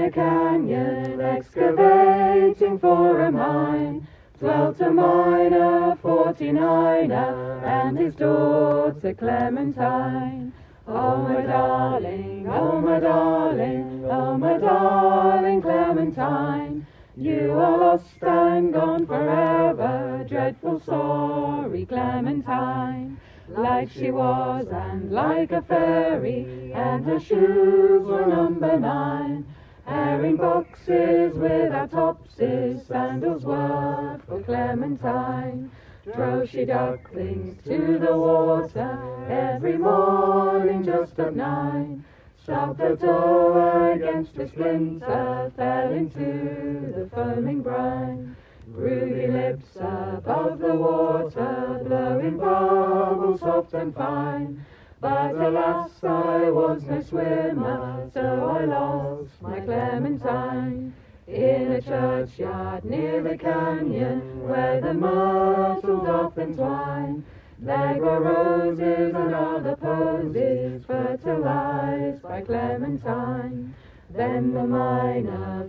a canyon, excavating for a mine, dwelt a miner, 49er, and his daughter Clementine. Oh my darling, oh my darling, oh my darling Clementine, you are lost and gone forever, dreadful sorry Clementine. Like she was and like a fairy, and her shoes were number 9. Herring boxes without topses, sandals were for Clementine. Drove she ducklings to the water every morning just at 9. Stubbed her toe against a splinter, fell into the foaming brine. Ruby lips above the water, blowing bubbles soft and fine. But alas, I was no swimmer, so I lost my Clementine. In a churchyard near the canyon, where the myrtle doth entwine, there grow roses and other posies, fertilized by Clementine. Then the miner,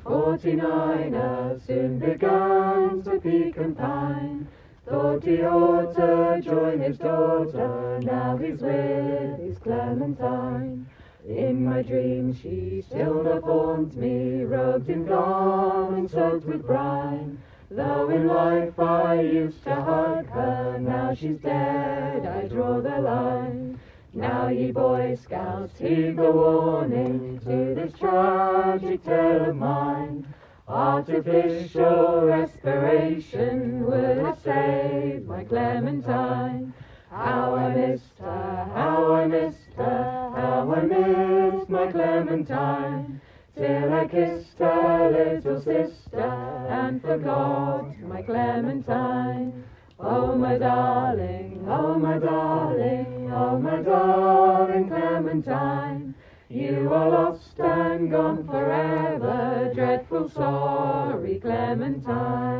49er, soon began to peak and pine. Thought he ought to join his daughter, now he's with his Clementine. In my dreams she still doth haunt me, robed in garments soaked with brine. Though in life I used to hug her, now she's dead, I draw the line. Now ye Boy Scouts, heed the warning to this tragic tale of mine. Artificial respiration would have saved my Clementine. How I missed her, how I missed her, how I missed my Clementine, till I kissed her little sister and forgot my Clementine. Oh my darling, oh my darling, oh my darling Clementine, you are lost and gone forever, dreadful sorry Clementine.